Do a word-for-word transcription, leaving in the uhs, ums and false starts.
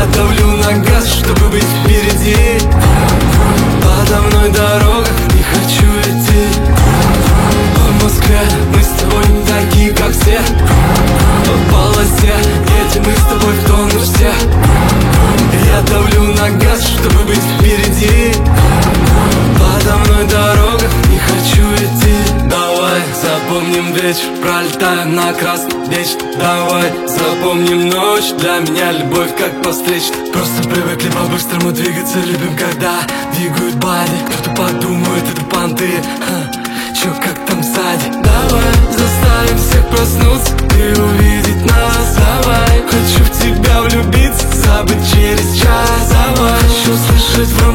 Я давлю на газ, чтобы быть впереди. Подо мной дорога, не хочу идти. В Москве мы с тобой не такие, как все. По полосе едем мы с тобой в тонну все. Я давлю на газ, чтобы быть впереди. Подо мной дорога, не хочу идти. Давай запомним вечер, пролетаем на красный вечер. Давай запомним ночь, для меня любовь как по встрече. Просто привыкли по-быстрому двигаться, любим, когда двигают бади. Кто-то подумает, это понты, ха, чё, как там сзади? Давай заставим всех проснуться и увидеть нас. Давай, хочу в тебя влюбиться, забыть через час. Давай, хочу слышать в